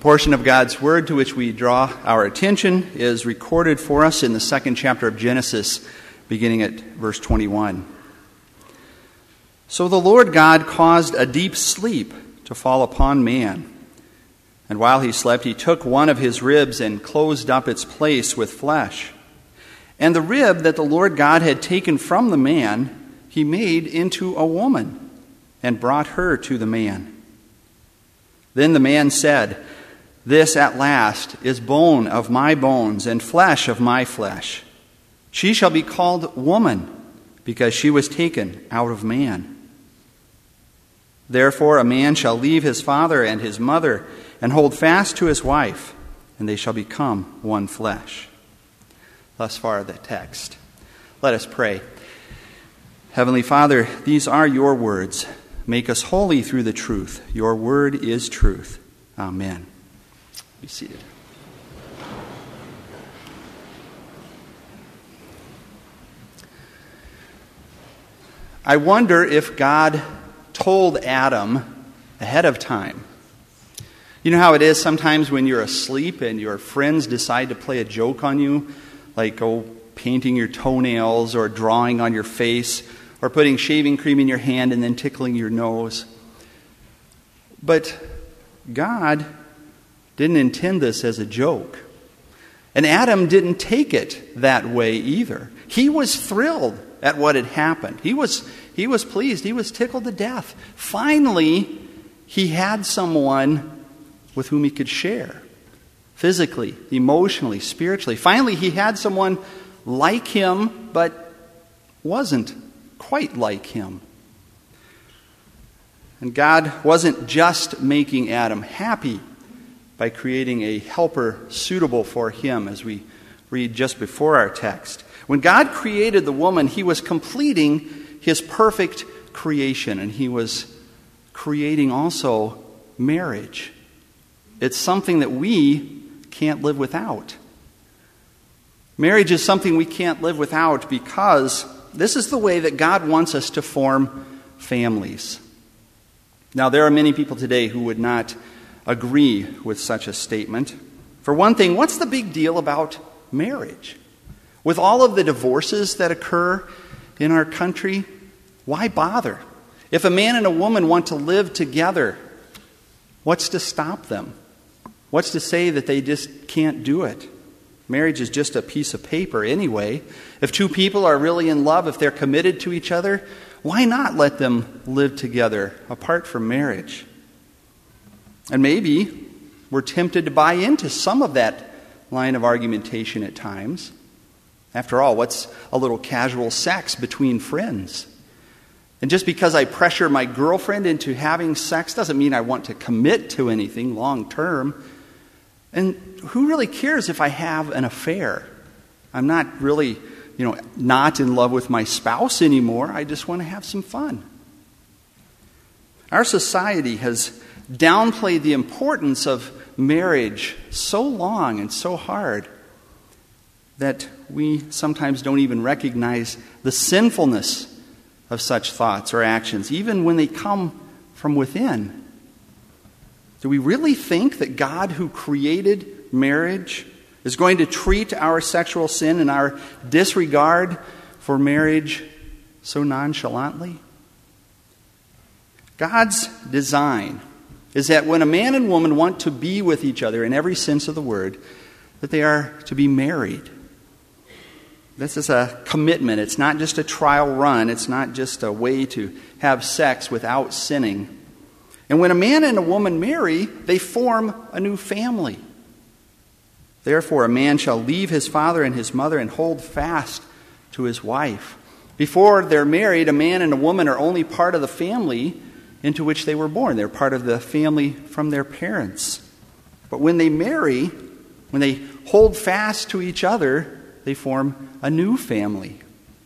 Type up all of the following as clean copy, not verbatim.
The portion of God's Word to which we draw our attention is recorded for us in the second chapter of Genesis, beginning at verse 21. So the Lord God caused a deep sleep to fall upon man. And while he slept, he took one of his ribs and closed up its place with flesh. And the rib that the Lord God had taken from the man, he made into a woman and brought her to the man. Then the man said, "This at last is bone of my bones and flesh of my flesh. She shall be called woman, because she was taken out of man. Therefore a man shall leave his father and his mother and hold fast to his wife, and they shall become one flesh." Thus far the text. Let us pray. Heavenly Father, these are your words. Make us holy through the truth. Your word is truth. Amen. Be seated. I wonder if God told Adam ahead of time. You know how it is sometimes when you're asleep and your friends decide to play a joke on you, like painting your toenails or drawing on your face or putting shaving cream in your hand and then tickling your nose. But God didn't intend this as a joke. And Adam didn't take it that way either. He was thrilled at what had happened. He was pleased. He was tickled to death. Finally, he had someone with whom he could share. Physically, emotionally, spiritually. Finally, he had someone like him, but wasn't quite like him. And God wasn't just making Adam happy by creating a helper suitable for him, as we read just before our text. When God created the woman, he was completing his perfect creation, and he was creating also marriage. It's something that we can't live without. Marriage is something we can't live without because this is the way that God wants us to form families. Now, there are many people today who would not agree with such a statement. For one thing, what's the big deal about marriage? With all of the divorces that occur in our country, why bother? If a man and a woman want to live together, what's to stop them? What's to say that they just can't do it? Marriage is just a piece of paper anyway. If two people are really in love, if they're committed to each other, why not let them live together apart from marriage? And maybe we're tempted to buy into some of that line of argumentation at times. After all, what's a little casual sex between friends? And just because I pressure my girlfriend into having sex doesn't mean I want to commit to anything long term. And who really cares if I have an affair? I'm not really, not in love with my spouse anymore. I just want to have some fun. Our society has downplayed the importance of marriage so long and so hard that we sometimes don't even recognize the sinfulness of such thoughts or actions, even when they come from within. Do we really think that God, who created marriage, is going to treat our sexual sin and our disregard for marriage so nonchalantly? God's design is that when a man and woman want to be with each other in every sense of the word, that they are to be married. This is a commitment. It's not just a trial run. It's not just a way to have sex without sinning. And when a man and a woman marry, they form a new family. Therefore, a man shall leave his father and his mother and hold fast to his wife. Before they're married, a man and a woman are only part of the family into which they were born. They're part of the family from their parents. But when they marry, when they hold fast to each other, they form a new family.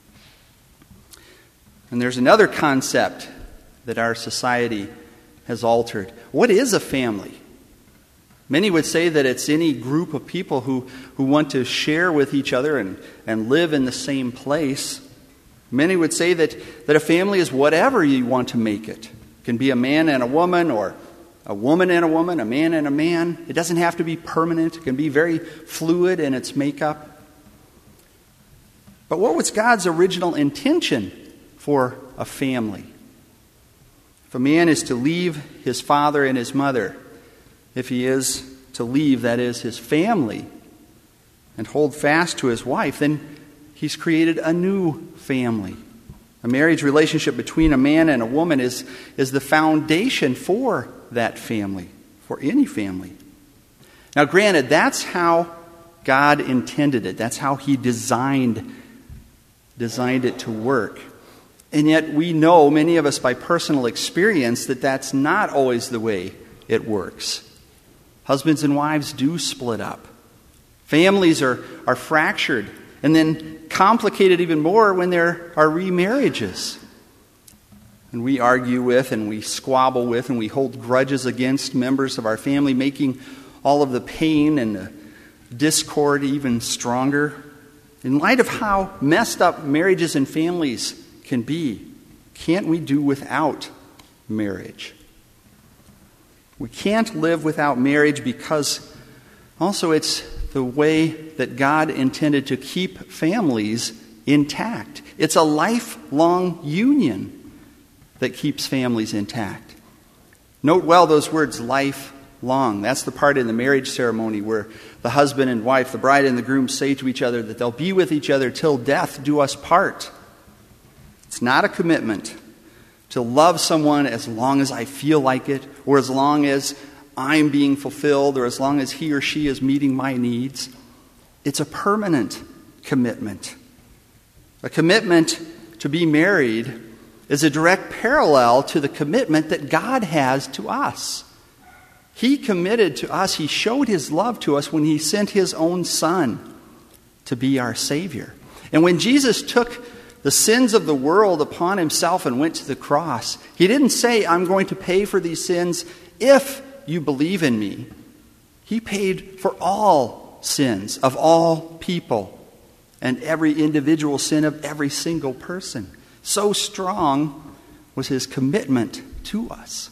And there's another concept that our society has altered. What is a family? Many would say that it's any group of people who want to share with each other and live in the same place. Many would say that a family is whatever you want to make it. It can be a man and a woman, or a woman and a woman, a man and a man. It doesn't have to be permanent. It can be very fluid in its makeup. But what was God's original intention for a family? If a man is to leave his father and his mother, if he is to leave, that is, his family, and hold fast to his wife, then he's created a new family. A marriage relationship between a man and a woman is the foundation for that family, for any family. Now, granted, that's how God intended it. That's how he designed it to work. And yet we know, many of us by personal experience, that that's not always the way it works. Husbands and wives do split up. Families are fractured and then complicated even more when there are remarriages. And we argue with and we squabble with and we hold grudges against members of our family, making all of the pain and the discord even stronger. In light of how messed up marriages and families can be, can't we do without marriage? We can't live without marriage because also it's the way that God intended to keep families intact. It's a lifelong union that keeps families intact. Note well those words, lifelong. That's the part in the marriage ceremony where the husband and wife, the bride and the groom, say to each other that they'll be with each other till death do us part. It's not a commitment to love someone as long as I feel like it, or as long as I'm being fulfilled, or as long as he or she is meeting my needs. It's a permanent commitment. A commitment to be married is a direct parallel to the commitment that God has to us. He committed to us, he showed his love to us when he sent his own Son to be our Savior. And when Jesus took the sins of the world upon himself and went to the cross, he didn't say, I'm going to pay for these sins if you believe in me. He paid for all sins of all people and every individual sin of every single person. So strong was his commitment to us.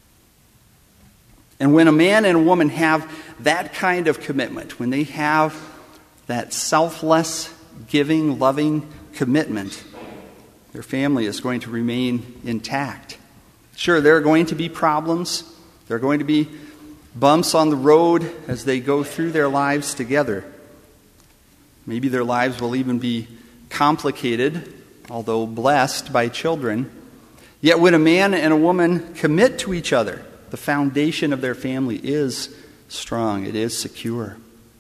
And when a man and a woman have that kind of commitment, when they have that selfless, giving, loving commitment, their family is going to remain intact. Sure, there are going to be problems. There are going to be bumps on the road as they go through their lives together. Maybe their lives will even be complicated, although blessed by children. Yet when a man and a woman commit to each other, the foundation of their family is strong. It is secure.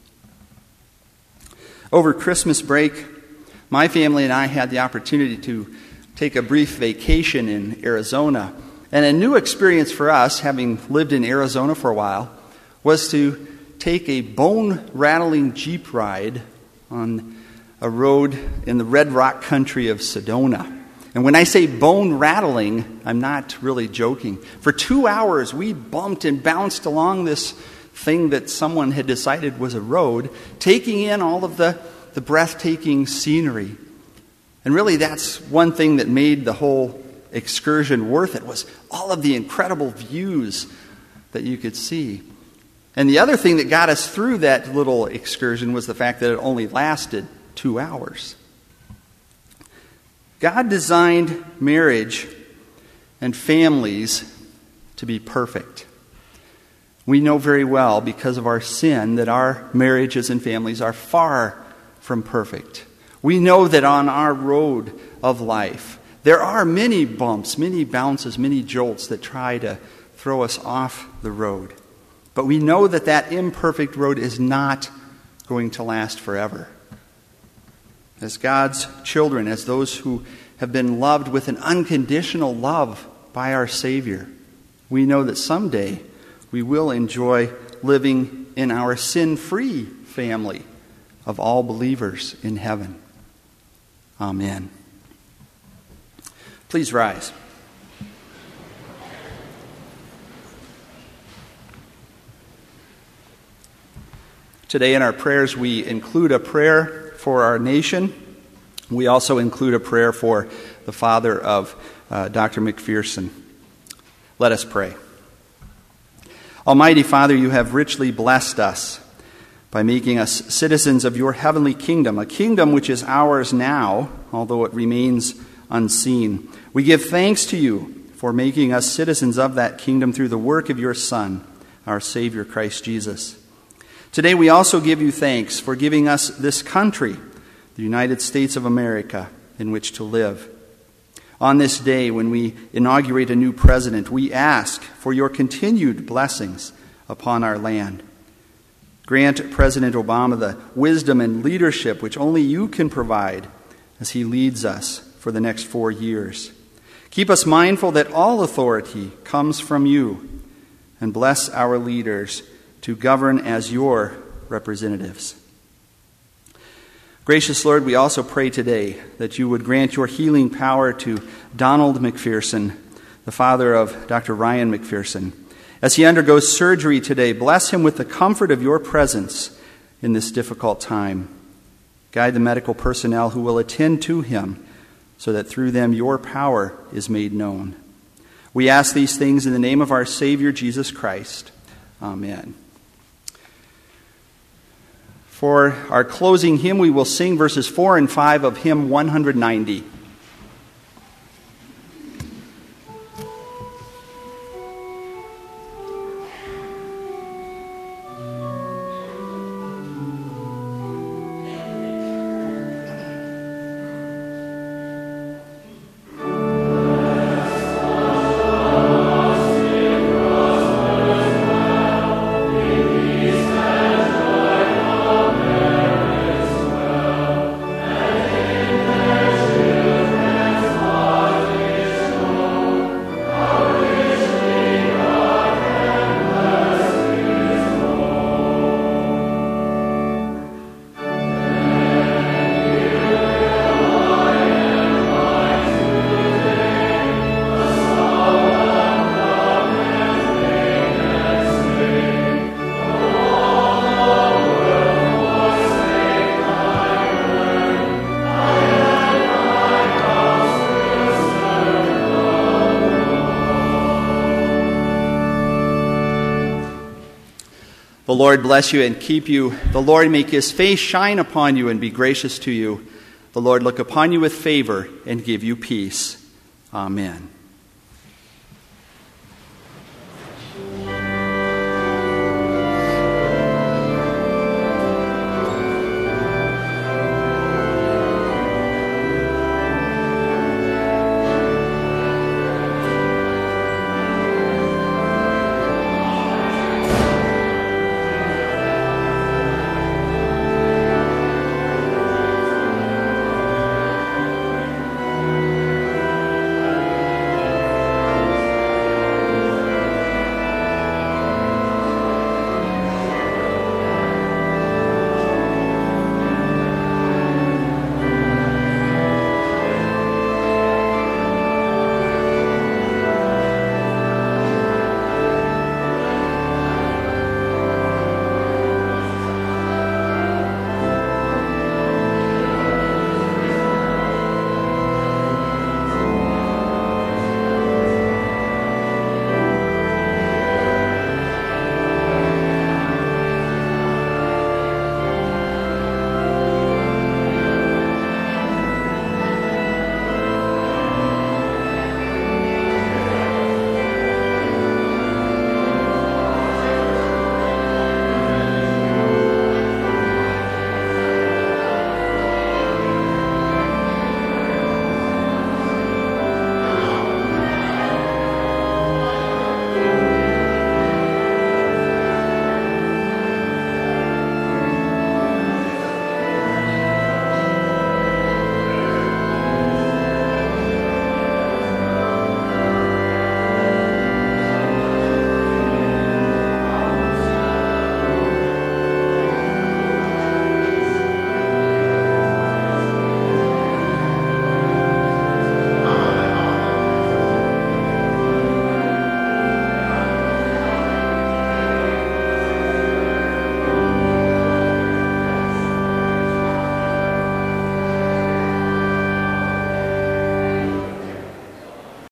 Over Christmas break, my family and I had the opportunity to take a brief vacation in Arizona. And a new experience for us, having lived in Arizona for a while, was to take a bone-rattling Jeep ride on a road in the red rock country of Sedona. And when I say bone-rattling, I'm not really joking. For 2 hours, we bumped and bounced along this thing that someone had decided was a road, taking in all of the breathtaking scenery. And really, that's one thing that made the whole excursion worth it, was all of the incredible views that you could see. And the other thing that got us through that little excursion was the fact that it only lasted 2 hours. God designed marriage and families to be perfect. We know very well, because of our sin, that our marriages and families are far from perfect. We know that on our road of life, there are many bumps, many bounces, many jolts that try to throw us off the road. But we know that that imperfect road is not going to last forever. As God's children, as those who have been loved with an unconditional love by our Savior, we know that someday we will enjoy living in our sin-free family of all believers in heaven. Amen. Please rise. Today in our prayers, we include a prayer for our nation. We also include a prayer for the father of Dr. McPherson. Let us pray. Almighty Father, you have richly blessed us by making us citizens of your heavenly kingdom, a kingdom which is ours now, although it remains unseen. We give thanks to you for making us citizens of that kingdom through the work of your Son, our Savior, Christ Jesus. Today we also give you thanks for giving us this country, the United States of America, in which to live. On this day, when we inaugurate a new president, we ask for your continued blessings upon our land. Grant President Obama the wisdom and leadership which only you can provide as he leads us for the next 4 years. Keep us mindful that all authority comes from you, and bless our leaders to govern as your representatives. Gracious Lord, we also pray today that you would grant your healing power to Donald McPherson, the father of Dr. Ryan McPherson. As he undergoes surgery today, bless him with the comfort of your presence in this difficult time. Guide the medical personnel who will attend to him, so that through them your power is made known. We ask these things in the name of our Savior, Jesus Christ. Amen. For our closing hymn, we will sing verses 4 and 5 of hymn 190. The Lord bless you and keep you. The Lord make his face shine upon you and be gracious to you. The Lord look upon you with favor and give you peace. Amen.